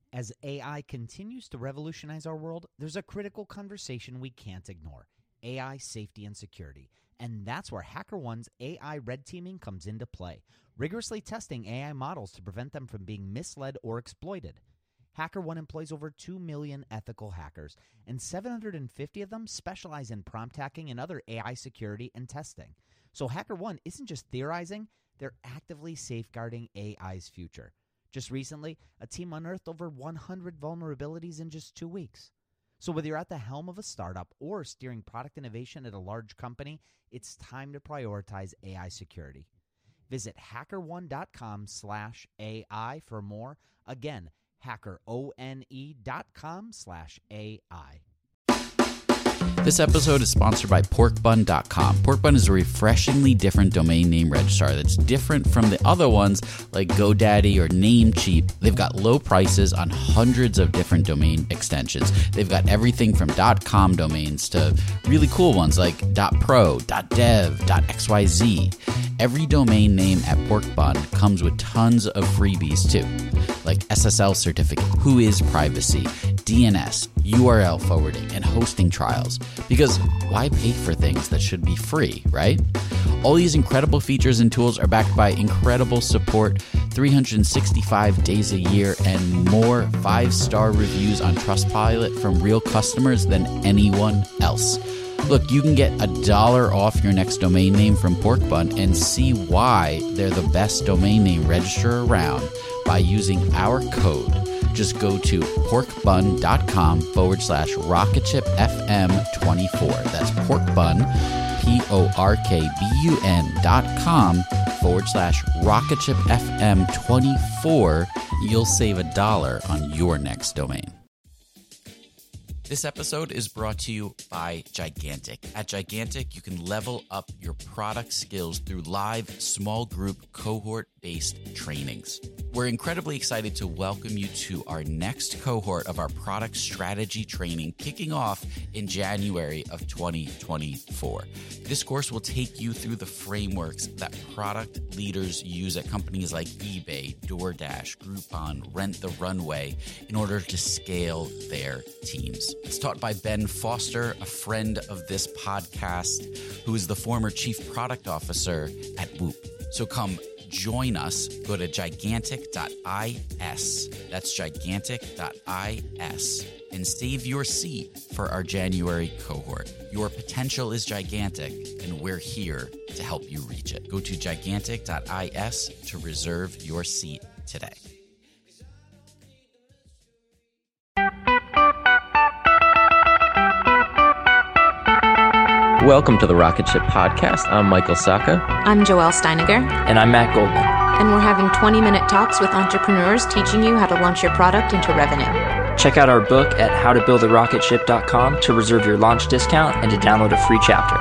As AI continues to revolutionize our world, there's a critical conversation we can't ignore: AI safety and security. And that's where HackerOne's AI red teaming comes into play, rigorously testing AI models to prevent them from being misled or exploited. HackerOne employs over 2 million ethical hackers, and 750 of them specialize in prompt hacking and other AI security and testing. So HackerOne isn't just theorizing, they're actively safeguarding AI's future. Just recently, a team unearthed over 100 vulnerabilities in just 2 weeks. So whether you're at the helm of a startup or steering product innovation at a large company, it's time to prioritize AI security. Visit hackerone.com/AI for more. Again, hackerone.com/AI. This episode is sponsored by porkbun.com. Porkbun is a refreshingly different domain name registrar that's different from the other ones like GoDaddy or Namecheap. They've got low prices on hundreds of different domain extensions. They've got everything from .com domains to really cool ones like .pro, .dev, .xyz. Every domain name at Porkbun comes with tons of freebies too, like SSL certificate, WHOIS privacy, DNS, URL forwarding, and hosting trials. Because why pay for things that should be free, right? All these incredible features and tools are backed by incredible support, 365 days a year, and more 5-star reviews on Trustpilot from real customers than anyone else. Look, you can get $1 off your next domain name from Porkbun and see why they're the best domain name registrar around by using our code. Just go to porkbun.com/RocketShipFM24. That's porkbun, porkbun.com/RocketShipFM24. You'll save $1 on your next domain. This episode is brought to you by Gigantic. At Gigantic, you can level up your product skills through live, small group, cohort-based trainings. We're incredibly excited to welcome you to our next cohort of our product strategy training kicking off in January of 2024. This course will take you through the frameworks that product leaders use at companies like eBay, DoorDash, Groupon, Rent the Runway in order to scale their teams. It's taught by Ben Foster, a friend of this podcast, who is the former chief product officer at Whoop. So come join us. Go to gigantic.is. That's gigantic.is. And save your seat for our January cohort. Your potential is gigantic, and we're here to help you reach it. Go to gigantic.is to reserve your seat today. Welcome to the Rocket Ship Podcast. I'm Michael Sacca. I'm Joelle Steiniger. And I'm Matt Goldman. And we're having 20-minute talks with entrepreneurs teaching you how to launch your product into revenue. Check out our book at howtobuildarocketship.com to reserve your launch discount and to download a free chapter.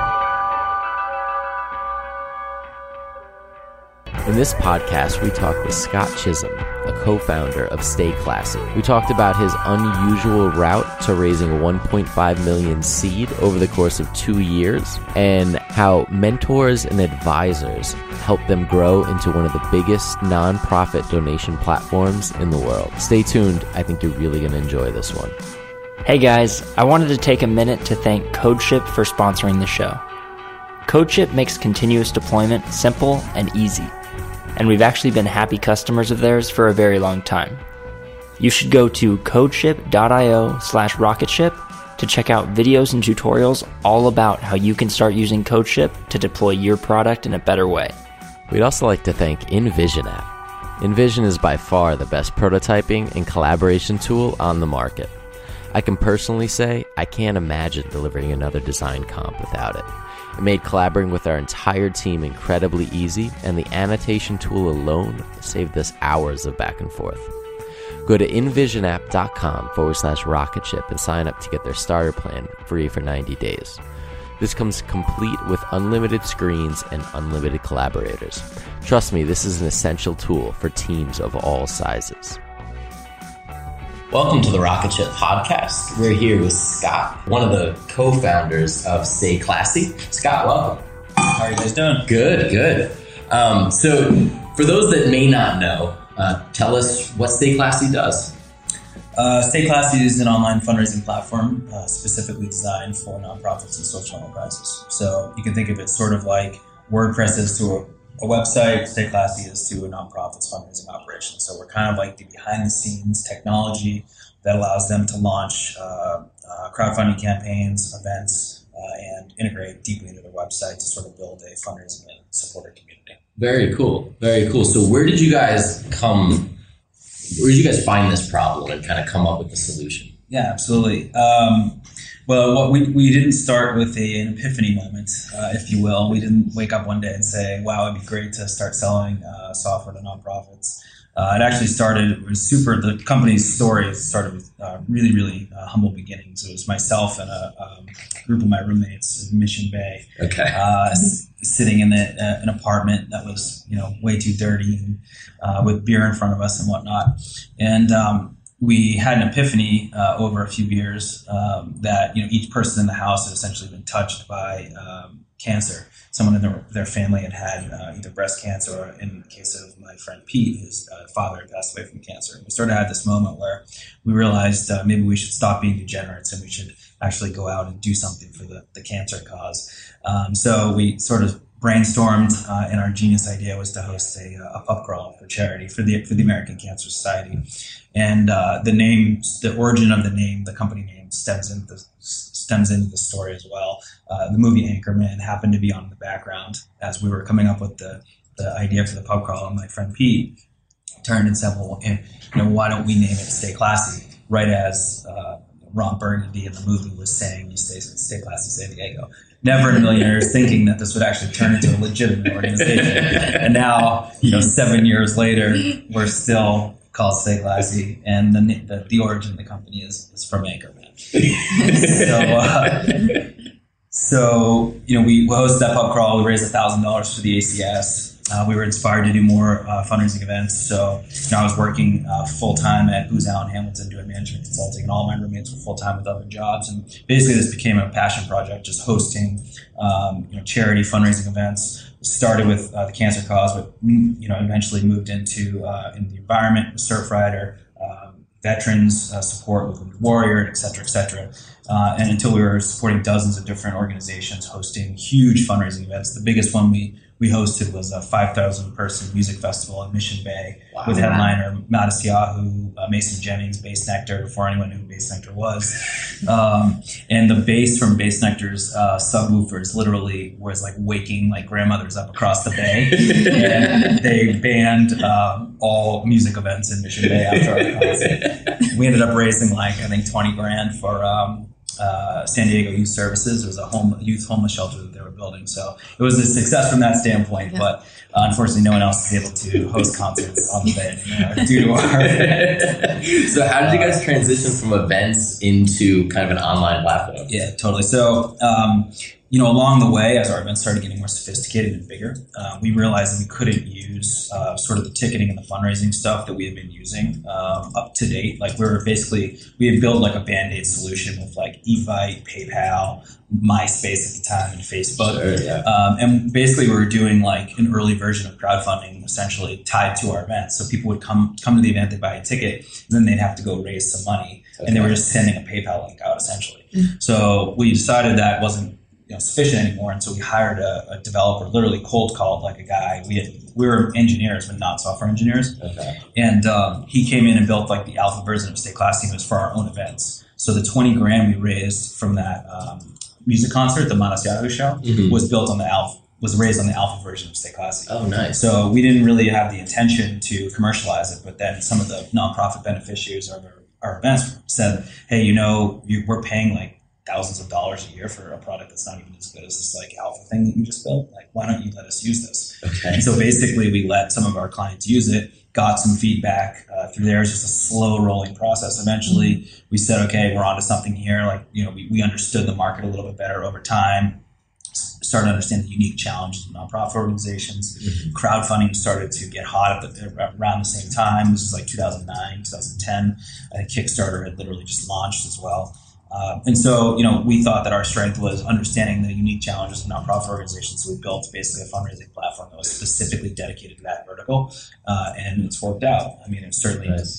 In this podcast, we talk with Scott Chisholm, a co-founder of Stay Classy. We talked about his unusual route to raising a 1.5 million seed over the course of 2 years, and how mentors and advisors help them grow into one of the biggest nonprofit donation platforms in the world. Stay tuned. I think you're really going to enjoy this one. Hey guys, I wanted to take a minute to thank CodeShip for sponsoring the show. CodeShip makes continuous deployment simple and easy, and we've actually been happy customers of theirs for a very long time. You should go to codeship.io/rocketship to check out videos and tutorials all about how you can start using CodeShip to deploy your product in a better way. We'd also like to thank InVision app. InVision is by far the best prototyping and collaboration tool on the market. I can personally say I can't imagine delivering another design comp without it. It made collaborating with our entire team incredibly easy, and the annotation tool alone saved us hours of back and forth. Go to invisionapp.com/rocketship and sign up to get their starter plan free for 90 days. This comes complete with unlimited screens and unlimited collaborators. Trust me, this is an essential tool for teams of all sizes. Welcome to the Rocket Ship Podcast. We're here with Scott, one of the co-founders of Stay Classy. Scott, welcome. How are you guys doing? Good. So for those that may not know, tell us what Stay Classy does. Stay Classy is an online fundraising platform specifically designed for nonprofits and social enterprises. So you can think of it sort of like WordPress is to a website, Stay Classy is to a nonprofit's fundraising operation. So we're kind of like the behind-the-scenes technology that allows them to launch crowdfunding campaigns, events, and integrate deeply into their website to sort of build a fundraising and supporter community. Very cool. Very cool. So where did you guys find this problem and kind of come up with the solution? Yeah, absolutely. Well, we didn't start with an epiphany moment, if you will. We didn't wake up one day and say, wow, it'd be great to start selling software to nonprofits. It actually the company's story started with really, really humble beginnings. It was myself and a group of my roommates in Mission Bay, sitting in an apartment that was, way too dirty, and with beer in front of us and whatnot. And we had an epiphany over a few years that each person in the house had essentially been touched by cancer. Someone in their family had either breast cancer, or in the case of my friend Pete, his father had passed away from cancer. And we sort of had this moment where we realized maybe we should stop being degenerates and we should actually go out and do something for the cancer cause. So we sort of brainstormed, and our genius idea was to host a pub crawl for charity for the American Cancer Society. And the origin of the name, the company name, stems into the story as well. The movie Anchorman happened to be on in the background as we were coming up with the idea for the pub crawl, and my friend Pete turned and said, well, why don't we name it Stay Classy? Right as Ron Burgundy in the movie was saying, you stay classy, San Diego. Never in a million years thinking that this would actually turn into a legitimate organization. And now, 7 years later, we're still called Stay Classy, and the origin of the company is from Anchorman. So we hosted that pub crawl. We raised $1,000 for the ACS. We were inspired to do more fundraising events. So I was working full-time at Booz Allen Hamilton doing management consulting, and all my roommates were full-time with other jobs. And basically this became a passion project, just hosting charity fundraising events. Started with the cancer cause, but eventually moved into in the environment with Surfrider, veterans support with Wounded Warrior, et cetera, and until we were supporting dozens of different organizations, hosting huge fundraising events. The biggest one we hosted was a 5,000-person music festival in Mission Bay with headliner Matisyahu, Mason Jennings, Bass Nectar, before anyone knew who Bass Nectar was. And the bass from Bass Nectar's subwoofers literally was like waking like grandmothers up across the bay. And they banned all music events in Mission Bay after our concert. We ended up raising I think $20,000 for San Diego Youth Services. It was a youth homeless shelter that they were building. So it was a success from that standpoint, but unfortunately no one else is able to host concerts on the bay anymore due to our... So how did you guys transition from events into kind of an online platform? Yeah, totally. So, along the way, as our events started getting more sophisticated and bigger, we realized that we couldn't use sort of the ticketing and the fundraising stuff that we had been using up to date. We had built a Band-Aid solution with Evite, PayPal, MySpace at the time, and Facebook. Sure, yeah. And basically we were doing an early version of crowdfunding essentially tied to our event. So people would come to the event, they'd buy a ticket, and then they'd have to go raise some money. Okay. And they were just sending a PayPal link out essentially. Mm-hmm. So we decided that wasn't sufficient anymore, and so we hired a developer, literally cold called a guy. We were engineers but not software engineers. Okay. And he came in and built the alpha version of Stay Classy. It was for our own events. So the $20,000 we raised from that music concert, the Matisyahu show, mm-hmm. was raised on the alpha version of Stay Classy. Oh, nice. So we didn't really have the intention to commercialize it, but then some of the nonprofit beneficiaries of our events said, hey, we're paying thousands of dollars a year for a product that's not even as good as this alpha thing that you just built. Why don't you let us use this? Okay. And so basically we let some of our clients use it, got some feedback through there. It was just a slow rolling process. Eventually we said, okay, we're onto something here. We understood the market a little bit better over time, started to understand the unique challenges of nonprofit organizations. Mm-hmm. Crowdfunding started to get hot around the same time. This was 2009, 2010. I think Kickstarter had literally just launched as well. And so, we thought that our strength was understanding the unique challenges of nonprofit organizations. So we built basically a fundraising platform that was specifically dedicated to that vertical. And it's worked out. I mean, it certainly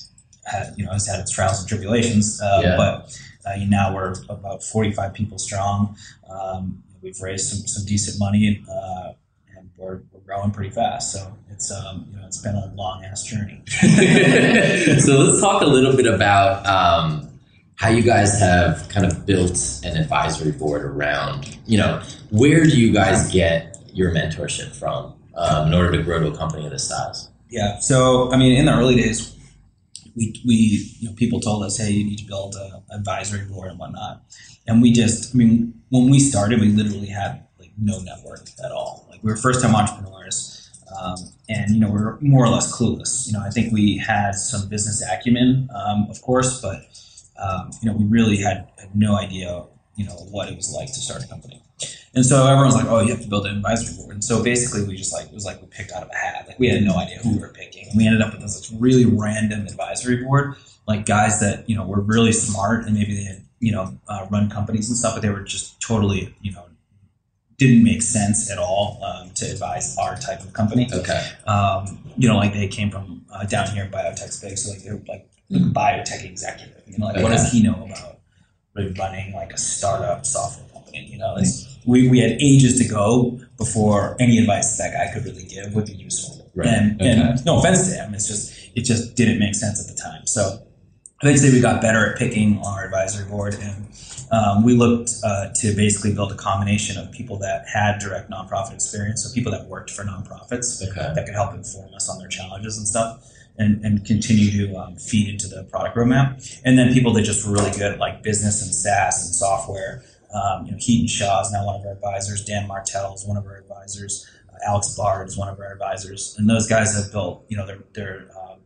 has had its trials and tribulations, but now we're about 45 people strong. We've raised some decent money, and we're growing pretty fast. So it's it's been a long ass journey. So let's talk a little bit about how you guys have kind of built an advisory board around, where do you guys get your mentorship from in order to grow to a company of this size? Yeah. So, in the early days, we people told us, hey, you need to build an advisory board and whatnot. And we just, when we started, we literally had like no network at all. Like we were first time entrepreneurs, and we were more or less clueless. I think we had some business acumen, of course, but we really had no idea, what it was like to start a company. And so everyone's like, oh, you have to build an advisory board. And so basically we just it was like we picked out of a hat. Like we had no idea who we were picking. And we ended up with this really random advisory board, like guys that, were really smart and maybe they had, run companies and stuff, but they were just totally, didn't make sense at all to advise our type of company. Okay. Like they came from down here in biotech space. So like they were like a biotech executive. What does he know about really running like a startup software company? We had ages to go before any advice that guy could really give would be useful. Right. And no offense to him, it just didn't make sense at the time. So I'd say we got better at picking our advisory board, and we looked to basically build a combination of people that had direct nonprofit experience, so people that worked for nonprofits that could help inform us on their challenges and stuff, and continue to feed into the product roadmap. And then people that just were really good at like business and SaaS and software. Heaton Shaw is now one of our advisors. Dan Martell is one of our advisors. Alex Bard is one of our advisors. And those guys have built, they're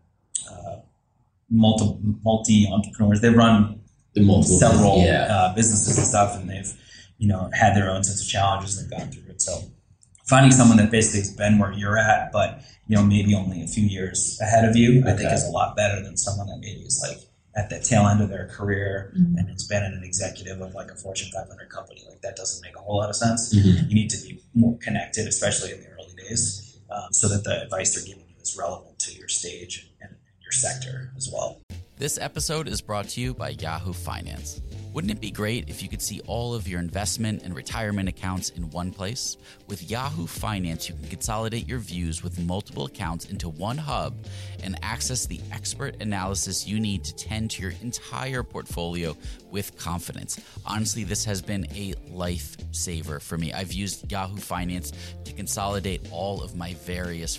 multi entrepreneurs. They run several businesses and stuff, and they've, had their own sets of challenges and they've gone through it. So finding someone that basically has been where you're at, but, maybe only a few years ahead of you, I think is a lot better than someone that maybe is like at the tail end of their career and has been an executive of like a Fortune 500 company. Like that doesn't make a whole lot of sense. You need to be more connected, especially in the early days, so that the advice they're giving you is relevant to your stage and your sector as well. This episode is brought to you by Yahoo Finance. Wouldn't it be great if you could see all of your investment and retirement accounts in one place? With Yahoo Finance, you can consolidate your views with multiple accounts into one hub and access the expert analysis you need to tend to your entire portfolio with confidence. Honestly, this has been a lifesaver for me. I've used Yahoo Finance to consolidate all of my various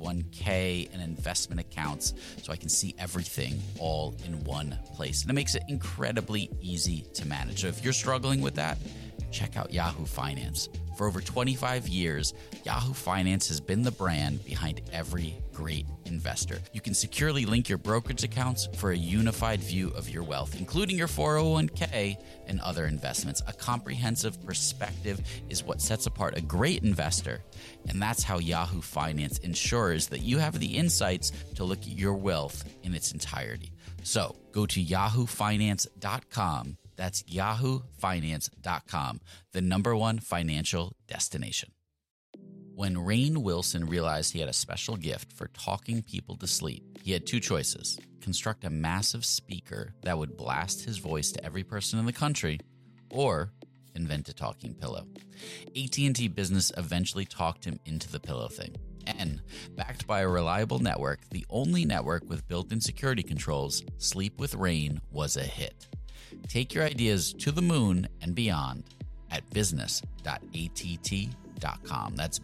401k and investment accounts so I can see everything all in one place. And it makes it incredibly easy to manage. So if you're struggling with that, check out Yahoo Finance. For over 25 years, Yahoo Finance has been the brand behind every great investor. You can securely link your brokerage accounts for a unified view of your wealth, including your 401k and other investments. A comprehensive perspective is what sets apart a great investor, and that's how Yahoo Finance ensures that you have the insights to look at your wealth in its entirety. So go to yahoofinance.com. That's yahoofinance.com, the #1 financial destination. When Rainn Wilson realized he had a special gift for talking people to sleep, he had two choices: construct a massive speaker that would blast his voice to every person in the country, or invent a talking pillow. AT&T Business eventually talked him into the pillow thing. And, backed by a reliable network, the only network with built-in security controls, Sleep with Rainn was a hit. Take your ideas to the moon and beyond at business.att.com. That's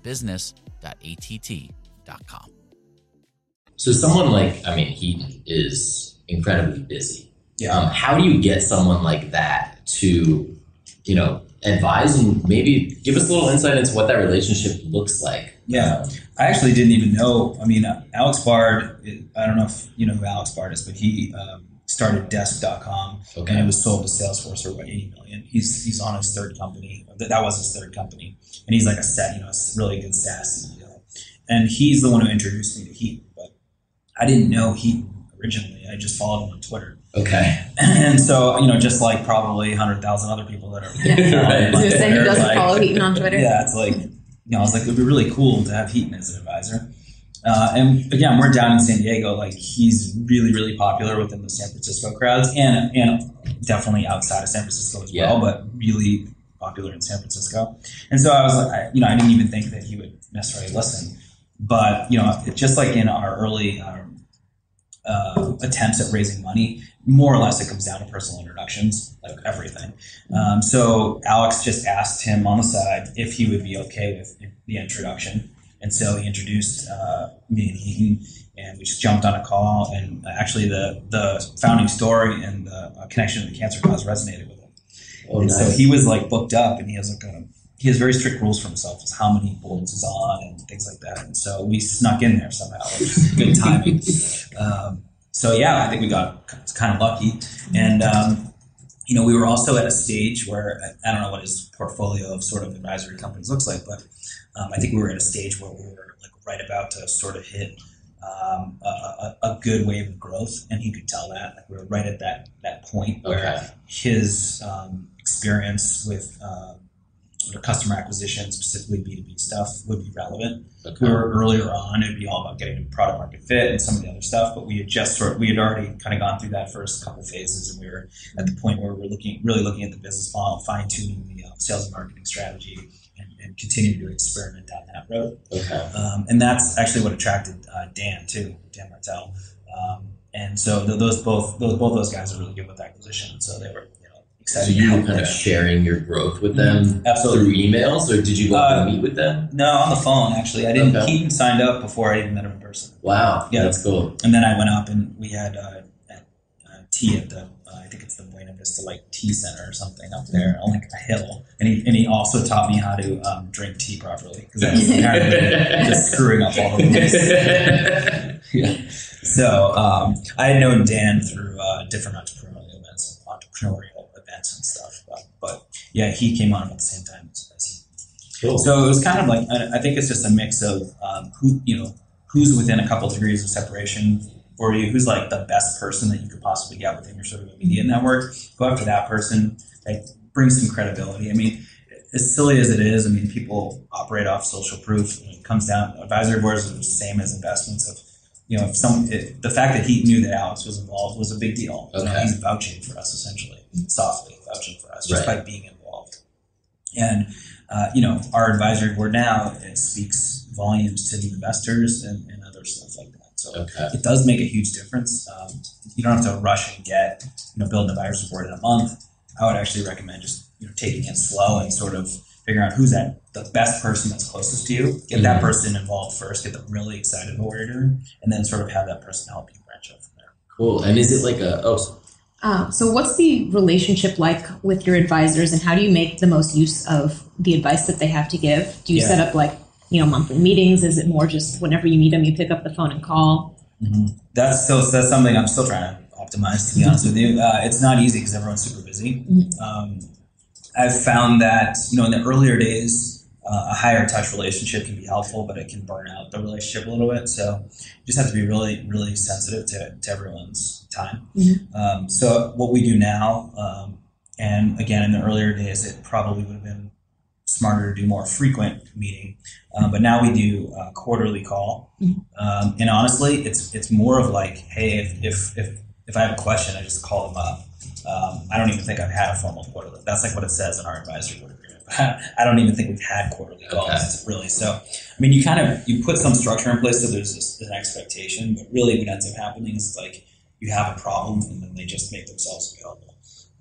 business.att.com. So someone he is incredibly busy. Yeah. How do you get someone like that to, advise and maybe give us a little insight into what that relationship looks like? Yeah. I actually didn't even know. Alex Bard, I don't know if you know who Alex Bard is, but he started Desk.com, and it was sold to Salesforce for about $80 million. He's on his third company. That was his third company, and he's like a really good SaaS CEO. And he's the one who introduced me to Heaton, but I didn't know Heaton originally. I just followed him on Twitter. Okay. And so, just like probably 100,000 other people that are right. Who doesn't follow Heaton on Twitter? Yeah, it's like, I was like, it would be really cool to have Heaton as an advisor. And again, we're down in San Diego. Like, he's really, really popular within the San Francisco crowds, and definitely outside of San Francisco as well, but really popular in San Francisco. And so I was like, I didn't even think that he would necessarily listen. But, just like in our early attempts at raising money, more or less it comes down to personal introductions, like everything. So Alex just asked him on the side if he would be okay with the introduction. And so he introduced me and Heaton, and we just jumped on a call. And actually the founding story and the connection to the cancer cause resonated with him. Oh, and nice. So he was like booked up, and he has very strict rules for himself as how many boards is on and things like that. And so we snuck in there somehow, which is good timing. I think we got kind of lucky. And, we were also at a stage where, I don't know what his portfolio of sort of advisory companies looks like, but I think we were at a stage where we were like right about to sort of hit a good wave of growth. And he could tell that. Like, we were right at that point where his experience with customer acquisition, specifically B2B stuff, would be relevant. Okay. We were earlier on, it'd be all about getting product market fit and some of the other stuff, but we had already kind of gone through that first couple phases, and we were at the point where we're really looking at the business model, fine-tuning the sales and marketing strategy, and continuing to experiment down that road. Okay. And that's actually what attracted Dan Martell. And so both those guys are really good with acquisition, so they were excited. So you were kind of sharing your growth with them through emails, or did you go up and meet with them? No, on the phone, actually. I didn't. Okay. Heaton signed up before I even met him in person. Wow, yeah, that's cool. And then I went up, and we had tea at the I think it's the Buena Vista Tea Center or something up there on a hill. And he also taught me how to drink tea properly, because I was apparently just screwing up all the rules. Yeah. So I had known Dan through different entrepreneurial events and stuff, but yeah, he came on at the same time as he. Cool. So it was kind of like, I think it's just a mix of who's within a couple of degrees of separation for you, who's like the best person that you could possibly get within your sort of immediate network. Go after that person, bring some credibility. I mean, as silly as it is, people operate off social proof. When it comes down, advisory boards are the same as investments. The fact that he knew that Alex was involved was a big deal. Okay. He's vouching for us, essentially, softly vouching for us, just by being involved. And our advisory board now, it speaks volumes to the investors and other stuff like that. So it does make a huge difference. You don't have to rush and build an advisory board in a month. I would actually recommend just taking it slow and sort of figuring out who's the best person that's closest to you. Get that person involved first, get them really excited about what you're doing, and then sort of have that person help you branch out from there. Cool. And is it like so what's the relationship like with your advisors, and how do you make the most use of the advice that they have to give? Do you set up monthly meetings? Is it more just whenever you meet them, you pick up the phone and call? Mm-hmm. That's something I'm still trying to optimize, to be honest with you. It's not easy because everyone's super busy. Mm-hmm. I've found that, in the earlier days, a higher touch relationship can be helpful, but it can burn out the relationship a little bit. So you just have to be really, really sensitive to everyone's time. Mm-hmm. So what we do now, and again, in the earlier days, it probably would have been smarter to do more frequent meeting. But now we do a quarterly call. Mm-hmm. And honestly, it's more of like, hey, if I have a question, I just call them up. I don't even think I've had a formal quarterly. That's like what it says in our advisory board agreement. I don't even think we've had quarterly calls, really. So, you put some structure in place so there's an expectation, but really what ends up happening is you have a problem and then they just make themselves available,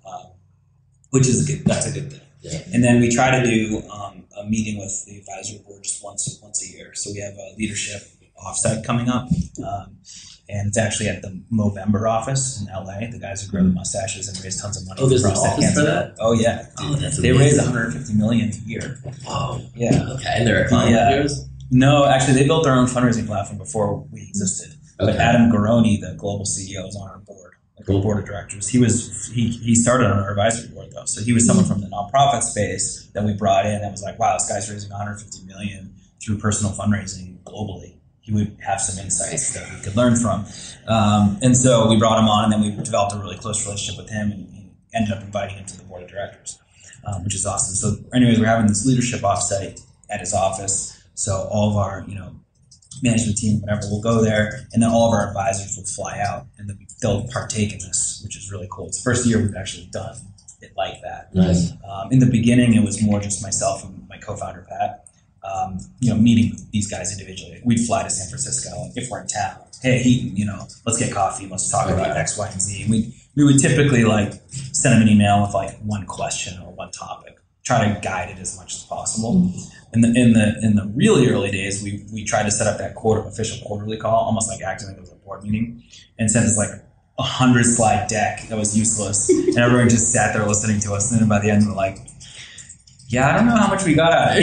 which is that's a good thing. Yeah. And then we try to do a meeting with the advisory board just once a year. So we have a leadership offsite coming up. And it's actually at the Movember office in LA. The guys who grow the mustaches and raise tons of money. Oh, there's an office for that? Oh, yeah. Oh, that's they raise $150 million a year. Oh, yeah. Okay, and they're a client of yours? No, actually, they built their own fundraising platform before we existed. Okay. But Adam Garoni, the global CEO, is on our board, our board of directors. He started on our advisory board though, so he was someone from the nonprofit space that we brought in. That was like, wow, this guy's raising $150 million through personal fundraising globally. He would have some insights that we could learn from. And so we brought him on, and then we developed a really close relationship with him and ended up inviting him to the board of directors, which is awesome. So anyways, we're having this leadership offsite at his office. So all of our, management team, whatever, will go there, and then all of our advisors will fly out, and then they'll partake in this, which is really cool. It's the first year we've actually done it like that. Nice. In the beginning, it was more just myself and my co-founder, Pat, meeting these guys individually. We'd fly to San Francisco if we're in town. Hey, Heaton, let's get coffee. Let's talk about X, Y, and Z. We would typically send them an email with one question or one topic. Try to guide it as much as possible. In the really early days, we tried to set up that official quarterly call, almost like acting like it was a board meeting, and sent us 100-slide deck that was useless, and everyone just sat there listening to us. And then by the end, we're like, "Yeah, I don't know how much we got out of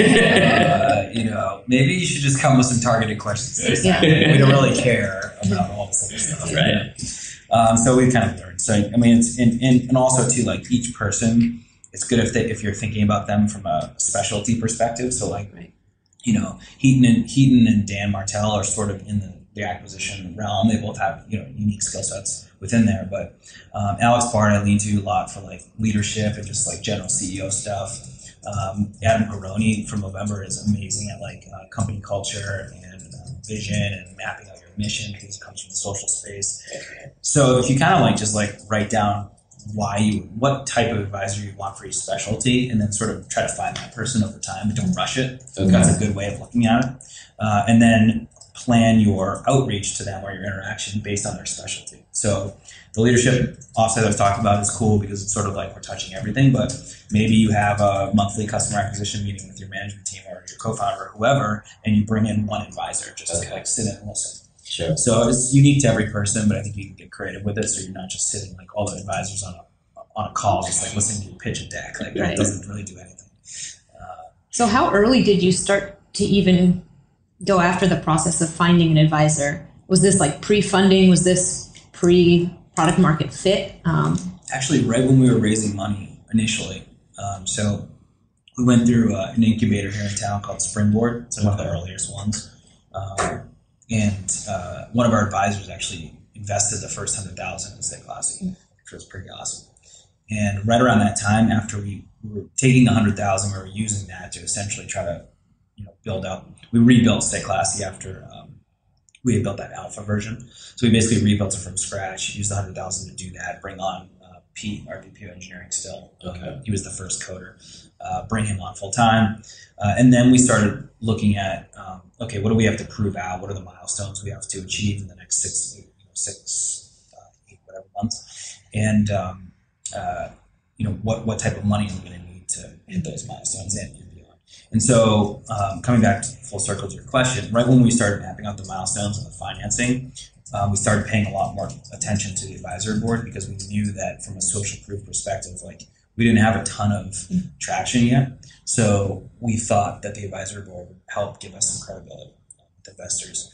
it. Maybe you should just come with some targeted questions. Yeah. We don't really care about all this other stuff, right?" So we kind of learned. So I mean, it's and also too, each person. It's good if you're thinking about them from a specialty perspective. So Heaton and Dan Martell are sort of in the acquisition realm. They both have unique skill sets within there. But Alex Bard I lean to a lot for leadership and just general CEO stuff. Adam Garoni from Movember is amazing at company culture and vision and mapping out your mission because it comes from the social space. So if you kind of just write down what type of advisor you want for each specialty, and then sort of try to find that person over time, but don't rush it. Okay. That's a good way of looking at it. And then plan your outreach to them or your interaction based on their specialty. So the leadership offsite that I've talked about is cool because it's sort of we're touching everything, but maybe you have a monthly customer acquisition meeting with your management team or your co-founder or whoever, and you bring in one advisor just to sit in and listen. Sure. So it's unique to every person, but I think you can get creative with it. So you're not just sitting all the advisors on a call, just listening to you pitch a deck. That doesn't really do anything. So how early did you start to even go after the process of finding an advisor? Was this pre-funding? Was this pre-product market fit? Actually, right when we were raising money initially. So we went through an incubator here in town called Springboard. It's one of the earliest ones. And one of our advisors actually invested the first $100,000 in Stay Classy, which was pretty awesome. And right around that time, after we were taking $100,000, we were using that to essentially try to, build out. We rebuilt Stay Classy after we had built that alpha version. So we basically rebuilt it from scratch. Used the $100,000 to do that. Bring on Pete, our VP of engineering. Still, he was the first coder. Bring him on full time, and then we started looking at. Okay, what do we have to prove out? What are the milestones we have to achieve in the next 6, 8, whatever months? And, what type of money are we going to need to hit those milestones and beyond? And so coming back to full circle to your question, right when we started mapping out the milestones and the financing, we started paying a lot more attention to the advisory board because we knew that from a social proof perspective, we didn't have a ton of traction yet. So we thought that the advisory board would help give us some credibility with investors.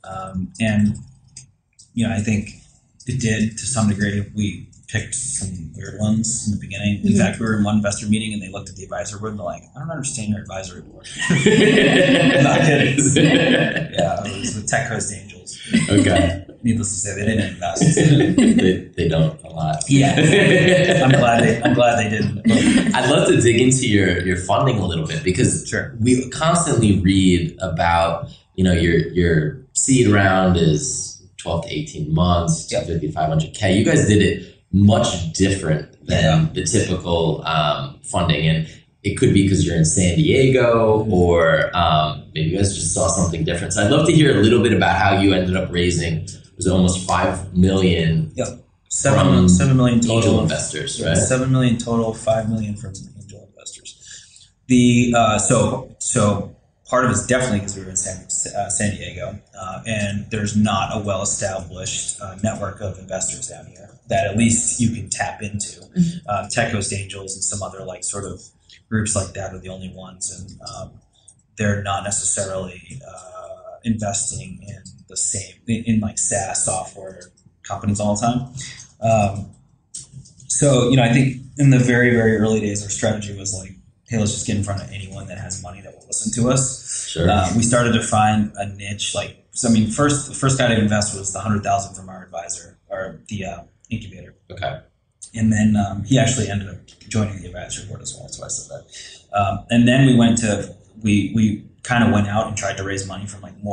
I think it did to some degree. We picked some weird ones in the beginning. In fact, we were in one investor meeting and they looked at the advisory board and they're like, "I don't understand your advisory board." I'm not kidding. Yeah, it was with Tech Coast Angels. Okay. Needless to say, they didn't invest. they don't a lot. Yeah, I'm glad they didn't. I'd love to dig into your funding a little bit because we constantly read about your seed round is 12 to 18 months, 250 to 500K. You guys did it much different than the typical funding, and it could be because you're in San Diego or maybe you guys just saw something different. So I'd love to hear a little bit about how you ended up raising. Was almost $5 million. Yep, 7 million total angel investors, right? 7 million total, 5 million from angel investors. The so part of it is definitely because we were in San Diego, and there's not a well-established network of investors down here that at least you can tap into. Tech Coast Angels and some other sort of groups like that are the only ones, and they're not necessarily investing in the same in SaaS software companies all the time. So I think in the very, very early days, our strategy was hey, let's just get in front of anyone that has money that will listen to us. Sure. We started to find a niche. The first guy to invest was the $100,000 from our advisor or the incubator. Okay. And then he actually ended up joining the advisory board as well. That's why I said that. And then we kind of went out and tried to raise money from more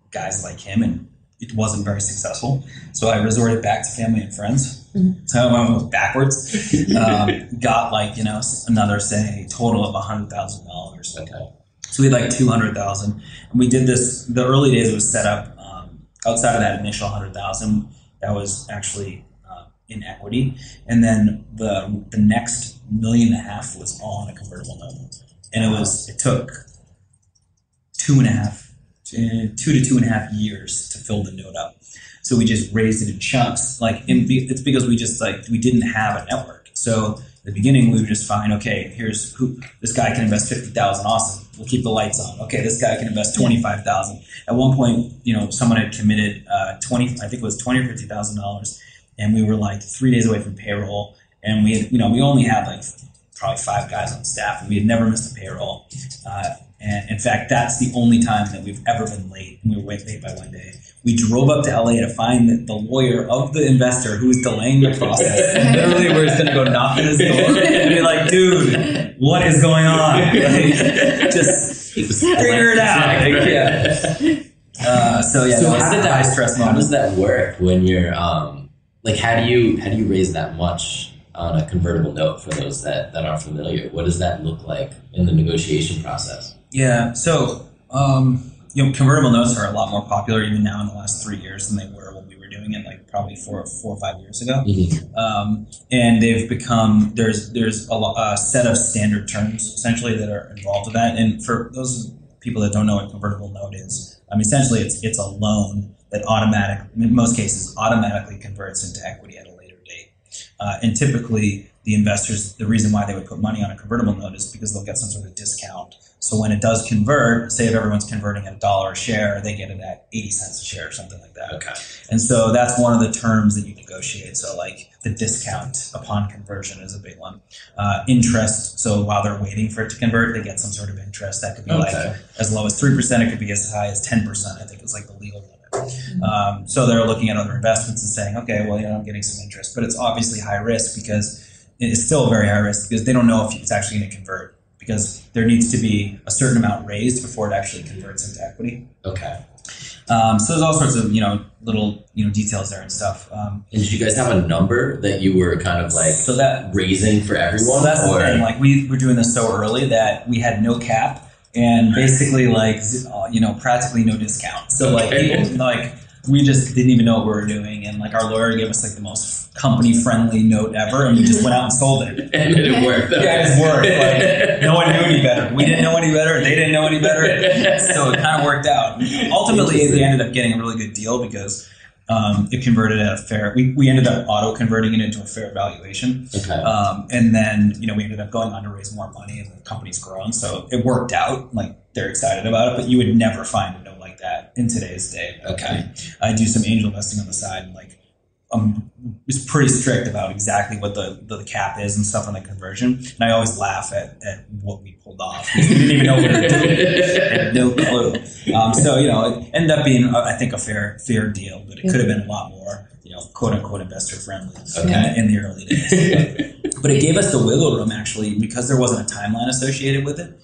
guys like him, and it wasn't very successful. So I resorted back to family and friends. So I went backwards. Got another, say, total of $100,000. Okay. So we had like 200,000, and we did this. The early days was set up outside of that initial 100,000. That was actually in equity, and then the next $1.5 million was all on a convertible note, and it took 2 to 2.5 years to fill the note up. So we just raised it in chunks. It's because we didn't have a network. So at the beginning, we would just find, okay, here's this guy can invest $50,000. Awesome. We'll keep the lights on. Okay, this guy can invest $25,000. At one point, someone had committed I think it was $20,000 or $50,000, and we were like 3 days away from payroll. And we had, we only had like probably 5 guys on staff, and we had never missed a payroll. And in fact, that's the only time that we've ever been late, and we were late by 1 day. We drove up to LA to find the lawyer of the investor who was delaying the process. And literally, we were just going to go knock on his door and be like, dude, what is going on? Just figure it out. So how does that work when you're how do you raise that much on a convertible note for those that aren't familiar? What does that look like in the negotiation process? Yeah, so convertible notes are a lot more popular even now in the last 3 years than they were when we were doing it probably 4 or 5 years ago. Mm-hmm. And they've become there's a set of standard terms essentially that are involved with that. And for those people that don't know what a convertible note is, essentially it's a loan that in most cases automatically converts into equity at a later date. And typically the investors, the reason why they would put money on a convertible note is because they'll get some sort of discount. So when it does convert, say if everyone's converting at $1 a share, they get it at 80 cents a share or something like that. Okay. And so that's one of the terms that you negotiate. So the discount upon conversion is a big one. Interest. So while they're waiting for it to convert, they get some sort of interest. That could be as low as 3%. It could be as high as 10%. I think it's the legal limit. So they're looking at other investments and saying, okay, well, I'm getting some interest, but it's obviously high risk because it's still very high risk because they don't know if it's actually going to convert, because there needs to be a certain amount raised before it actually converts into equity. Okay. So there's all sorts of little details there and stuff. And did you guys have a number that you were kind of raising for everyone? So that's the thing. We were doing this so early that we had no cap and basically practically no discount. So people we just didn't even know what we were doing, and our lawyer gave us the most company friendly note ever, and we just went out and sold it. And it worked. Yeah, it worked. No one knew any better. We didn't know any better. They didn't know any better. So it kind of worked out. Ultimately, we ended up getting a really good deal because it converted at a fair. We ended up auto converting it into a fair valuation. Okay. And then we ended up going on to raise more money, and the company's grown, so it worked out. They're excited about it, but you would never find a note like that in today's day. Okay. I do some angel investing on the side, and was pretty strict about exactly what the cap is and stuff on the conversion. And I always laugh at what we pulled off. We didn't even know what we were doing. I had no clue. It ended up being, I think, a fair deal, but it could have been a lot more, quote unquote investor friendly in the early days. But it gave us the wiggle room, actually, because there wasn't a timeline associated with it,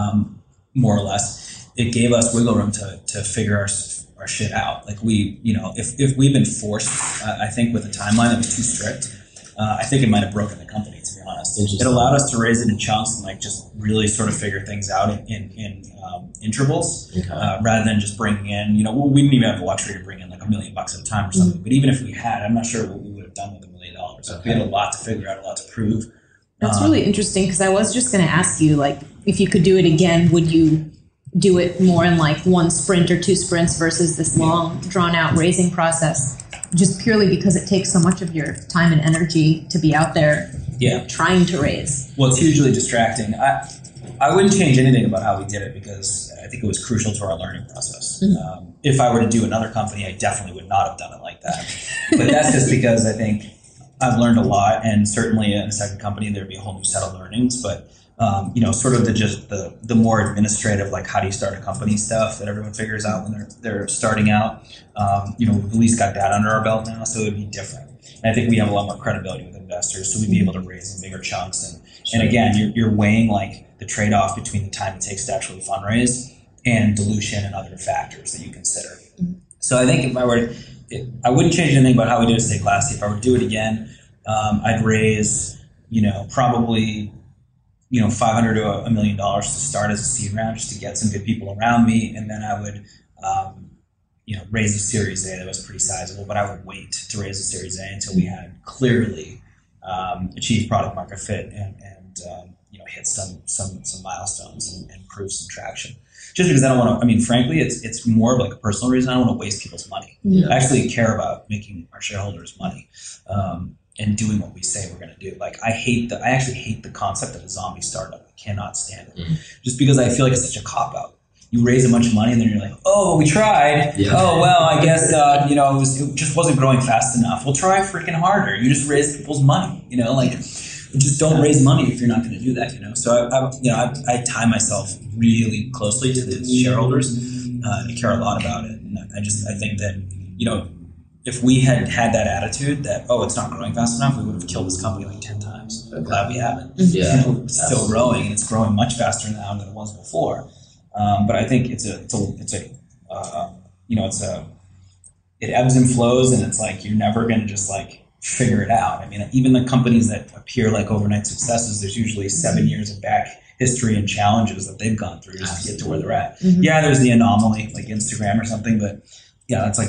more or less. It gave us wiggle room to figure our shit out. If we've been forced, I think with a timeline that was too strict, I think it might have broken the company, to be honest. It allowed us to raise it in chunks and just really sort of figure things out in intervals, rather than just bringing in, we didn't even have the luxury to bring in $1 million at a time or something. Mm-hmm. But even if we had, I'm not sure what we would have done with $1 million. We had a lot to figure out, a lot to prove. That's really interesting, because I was just going to ask you, if you could do it again, would you do it more in one sprint or 2 sprints versus this long, drawn-out raising process, just purely because it takes so much of your time and energy to be out there trying to raise? Well, it's hugely distracting. I wouldn't change anything about how we did it, because I think it was crucial to our learning process. Mm-hmm. If I were to do another company, I definitely would not have done it like that. But that's just because I think I've learned a lot, and certainly in a second company, there'd be a whole new set of learnings. But sort of the more administrative, how do you start a company stuff that everyone figures out when they're starting out. We've at least got that under our belt now, so it would be different. And I think we have a lot more credibility with investors, so we'd be able to raise in bigger chunks. And again, you're weighing the trade-off between the time it takes to actually fundraise and dilution and other factors that you consider. So I think if I were, I wouldn't change anything about how we did Stay Classy. If I were to do it again, I'd raise, probably, $500 to $1 million to start as a seed round, just to get some good people around me, and then I would, raise a Series A that was pretty sizable. But I would wait to raise a Series A until we had clearly achieved product market fit and hit some milestones and prove some traction. Just because I don't want to, frankly, it's more of like a personal reason. I don't want to waste people's money. Yeah. I actually care about making our shareholders money and doing what we say we're going to do. Like I actually hate the concept of a zombie startup. I cannot stand it. Just because I feel like it's such a cop-out. You raise a bunch of money and then you're like, oh, we tried. Yeah. Oh, well, I guess, it just wasn't growing fast enough. We'll try freaking harder. You just raise people's money, just don't raise money if you're not going to do that, So I tie myself really closely to the shareholders. I care a lot about it, and I think that if we had that attitude that it's not growing fast enough, we would have killed this company like 10 times. I'm glad we haven't. Yeah, it's still growing, and it's growing much faster now than it was before. But I think it ebbs and flows, and it's like you're never going to just like figure it out. Even the companies that appear like overnight successes, there's usually 7 years of back history and challenges that they've gone through just to get to where they're at. Yeah, there's the anomaly like Instagram or something, but yeah, that's like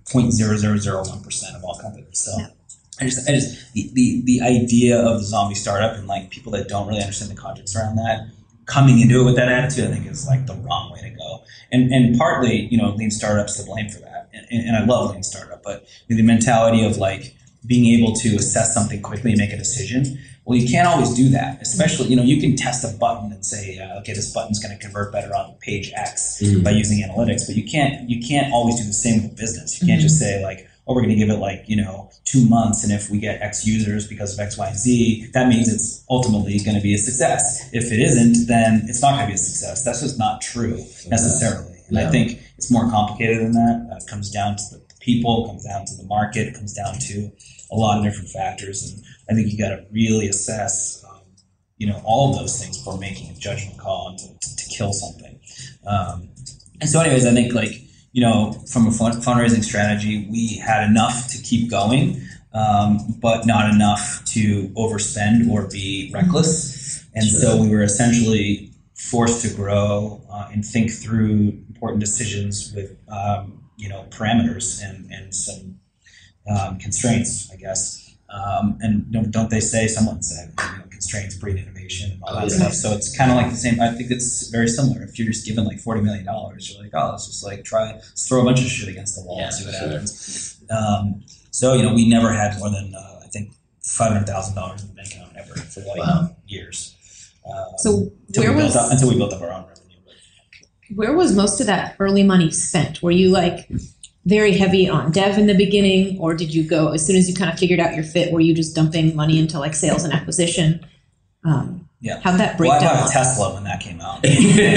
0.0001% of all companies. So I just the idea of the zombie startup and like people that don't really understand the context around that coming into it with that attitude, I think is like the wrong way to go. And partly, lean startup's to blame for that. And I love lean startup, but the mentality of like being able to assess something quickly and make a decision. Well, you can't always do that, especially, you can test a button and say, okay, this button's going to convert better on page X by using analytics, but you can't always do the same with business. You can't just say like, we're going to give it like, 2 months. And if we get X users because of X, Y, and Z, that means it's ultimately going to be a success. If it isn't, then it's not going to be a success. That's just not true necessarily. And I think it's more complicated than that. It comes down to the people, comes down to the market, it comes down to a lot of different factors. And I think you got to really assess, all of those things before making a judgment call on to kill something. And so anyways, I think like, from a fundraising strategy, we had enough to keep going, but not enough to overspend or be reckless. And so we were essentially forced to grow and think through important decisions with, parameters and some constraints, I guess. And don't they say, someone said, constraints breed innovation and all that stuff. So it's kind of like the same. I think it's very similar. If you're just given like $40 million, you're like, let's just like let's throw a bunch of shit against the wall and see what happens. So, we never had more than, I think, $500,000 in the bank account ever for like years. So until we built up our own revenue. Where was most of that early money spent? Were you like very heavy on dev in the beginning, or did you go as soon as you kind of figured out your fit? Were you just dumping money into like sales and acquisition? How'd that break down? I bought a Tesla when that came out.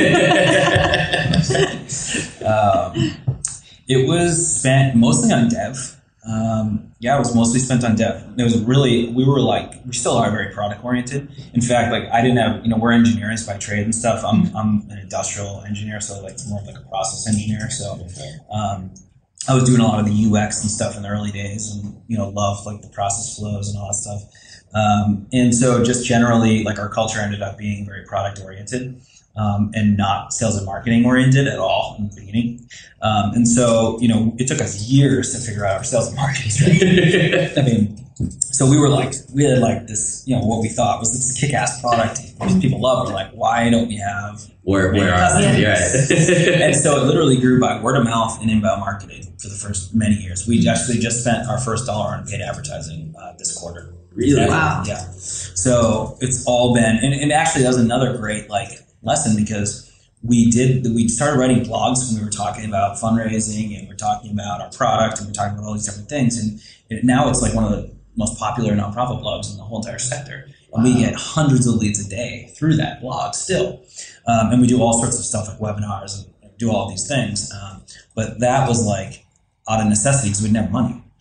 It was spent mostly on dev. It was mostly spent on dev. It was really, we still are very product oriented. In fact, like I didn't have, we're engineers by trade and stuff. I'm an industrial engineer, so like more of like a process engineer. So, I was doing a lot of the UX and stuff in the early days and, loved like the process flows and all that stuff. And so just generally like our culture ended up being very product oriented, and not sales and marketing oriented at all in the beginning. And so, it took us years to figure out our sales and marketing strategy. So we had like this, what we thought was this kick-ass product which people loved. We're like, why don't we have where are they? Right. And so it literally grew by word of mouth and inbound marketing for the first many years. We actually just spent our first $1 on paid advertising this quarter. Really? Wow. Yeah. So it's all been, and actually that was another great like lesson because we started writing blogs when we were talking about fundraising and we're talking about our product and we're talking about all these different things. And now it's like one of the most popular nonprofit blogs in the whole entire sector. And we get hundreds of leads a day through that blog still. And we do all sorts of stuff like webinars and do all these things. But that was like out of necessity because we didn't have money.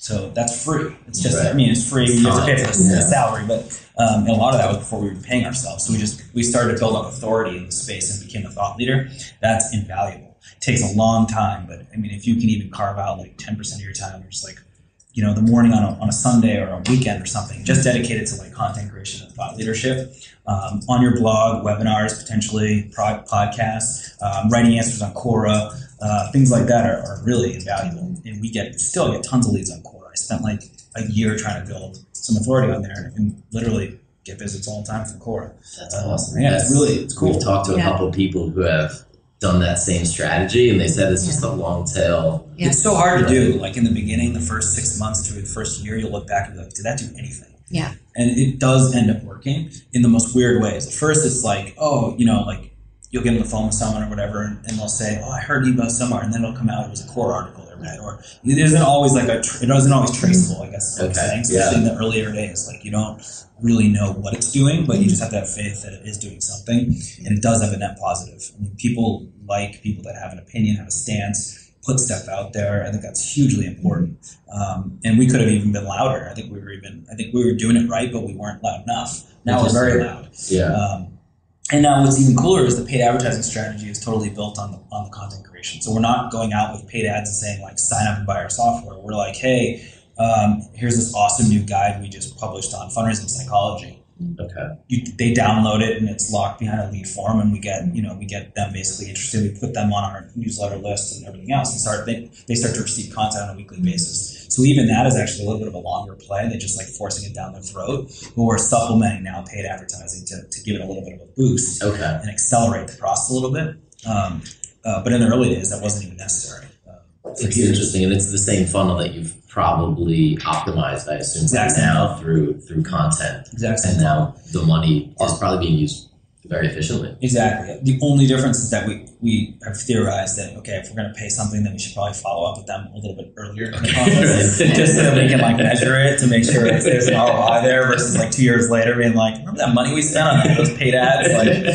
So that's free. It's just, Right. I mean, it's free. You have to pay for the Yeah. salary, but and a lot of that was before we were paying ourselves. So we started to build up authority in the space and became a thought leader. That's invaluable. It takes a long time, but I mean, if you can even carve out like 10% of your time, or just like, you know, the morning on a Sunday or a weekend or something, just dedicated to like content creation and thought leadership, on your blog, webinars, potentially podcasts, writing answers on Quora, things like that are really invaluable. And we still get tons of leads on Quora. I spent like a year trying to build some authority on there and literally get visits all the time from Quora. That's awesome. Yeah, it's cool. We've talked to a couple of people who have done that same strategy, and they said it's just a long tail. Yeah. It's so hard to do. Like in the beginning, the first 6 months to the first year, you'll look back and be like, did that do anything? Yeah. And it does end up working in the most weird ways. At first, it's like, oh, you know, like you'll get on the phone with someone or whatever, and they'll say, oh, I heard you about somewhere, and then it'll come out, it was a Quora article they read. Or it isn't always like it isn't always traceable, I guess is what I'm saying. Especially in the earlier days. Like you don't really know what it's doing, but you just have to have faith that it is doing something, and it does have a net positive. I mean, people like people that have an opinion, have a stance, put stuff out there. I think that's hugely important. And we could have even been louder. I think we were doing it right, but we weren't loud enough. Now we're very loud. Yeah. And now what's even cooler is the paid advertising strategy is totally built on the content creation. So we're not going out with paid ads and saying like sign up and buy our software. We're like, hey, here's this awesome new guide we just published on fundraising psychology. Okay. They download it and it's locked behind a lead form, and we get them basically interested. We put them on our newsletter list and everything else, and they start to receive content on a weekly basis. So even that is actually a little bit of a longer play than just like forcing it down their throat. But we're supplementing now paid advertising to give it a little bit of a boost and accelerate the process a little bit. But in the early days, that wasn't even necessary. It's interesting, and it's the same funnel that you've probably optimized, I assume, now through content. Exactly. And now the money is probably being used very efficiently. Exactly. The only difference is that we have theorized that, okay, if we're going to pay something, then we should probably follow up with them a little bit earlier in the process, just so that we can like measure it to make sure if there's an ROI there versus like 2 years later being like, remember that money we spent on those paid ads?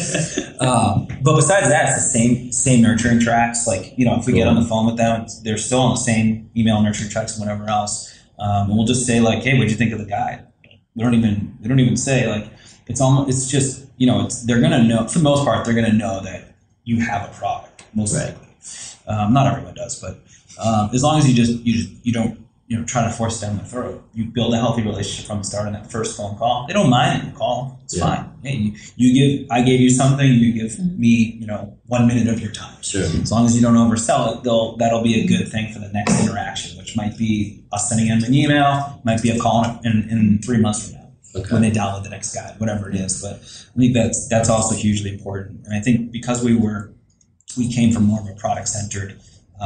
But besides that, it's the same nurturing tracks. Like, you know, if we get on the phone with them, they're still on the same email nurturing tracks and whatever else. And we'll just say like, hey, what'd you think of the guide? We don't even say like, it's just, you know, they're going to know, for the most part, they're going to know that you have a product, most likely. Not everyone does, but as long as you don't, you know, try to force it down their throat. You build a healthy relationship from the start on that first phone call. They don't mind that you call. It's fine. Hey, I gave you something, you give me, you know, 1 minute of your time. Sure. As long as you don't oversell it, that'll be a good thing for the next interaction, which might be us sending them an email, might be a call in 3 months from now. Okay. When they download the next guide, whatever it is. But I think that's also hugely important. And I think because we came from more of a product-centered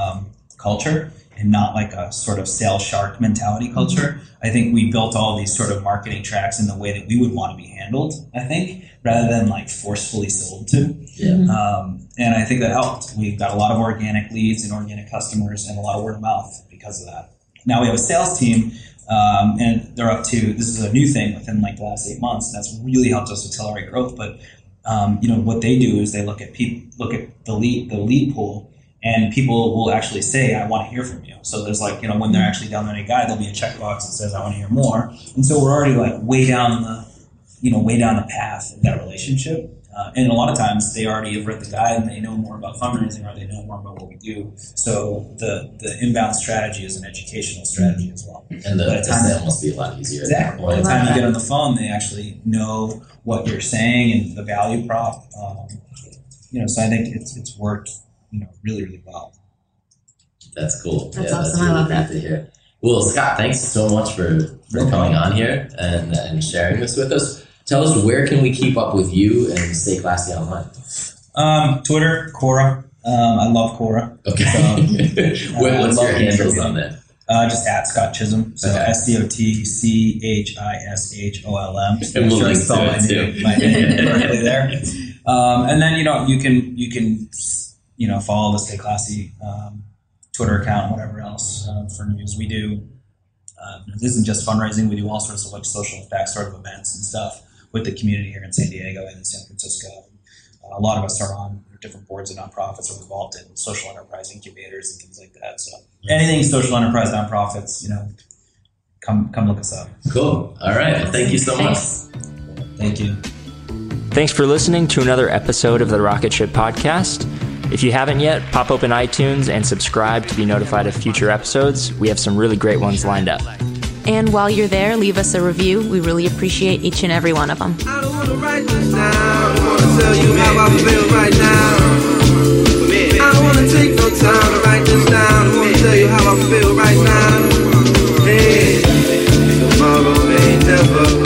culture and not like a sort of sales shark mentality culture, I think we built all these sort of marketing tracks in the way that we would want to be handled, I think, rather than like forcefully sold to. Yeah. And I think that helped. We got a lot of organic leads and organic customers and a lot of word of mouth because of that. Now we have a sales team, and they're up to, this is a new thing within like the last 8 months, and that's really helped us accelerate growth. But you know, what they do is they look at the lead pool, and people will actually say, I want to hear from you. So there's like, you know, when they're actually downloading a guide, there'll be a checkbox that says, I want to hear more. And so we're already like way down the path of that relationship. And a lot of times they already have read the guide and they know more about fundraising, or they know more about what we do. So the inbound strategy is an educational strategy as well. And the sale must be a lot easier. Exactly. By the time you get on the phone, they actually know what you're saying and the value prop. You know, so I think it's worked, you know, really, really well. That's cool. That's awesome. That's really I love that. To hear. Well, Scott, thanks so much for coming on here and sharing this with us. Tell us, where can we keep up with you and Stay Classy online? Twitter, Quora. I love Quora. Okay. So, what's your handles on there? Just at Scott Chisholm. So SCOTCHISHOLM. And we'll link to it too. My name directly there. And then, you know, you can follow the Stay Classy Twitter account, whatever else for news. We do. This isn't just fundraising. We do all sorts of like social impact sort of events and stuff with the community here in San Diego and in San Francisco. A lot of us are on different boards of nonprofits or involved in social enterprise incubators and things like that. So anything social enterprise nonprofits, you know, come look us up. Cool. All right. Well, thank you so much. Thank you. Thanks for listening to another episode of the Rocket Ship Podcast. If you haven't yet, pop open iTunes and subscribe to be notified of future episodes. We have some really great ones lined up. And while you're there, leave us a review. We really appreciate each and every one of them. I don't want to write this down. I want to tell you how I feel right now. I don't want to take no time to write this down. I want to tell you how I feel right now. Hey, tomorrow may never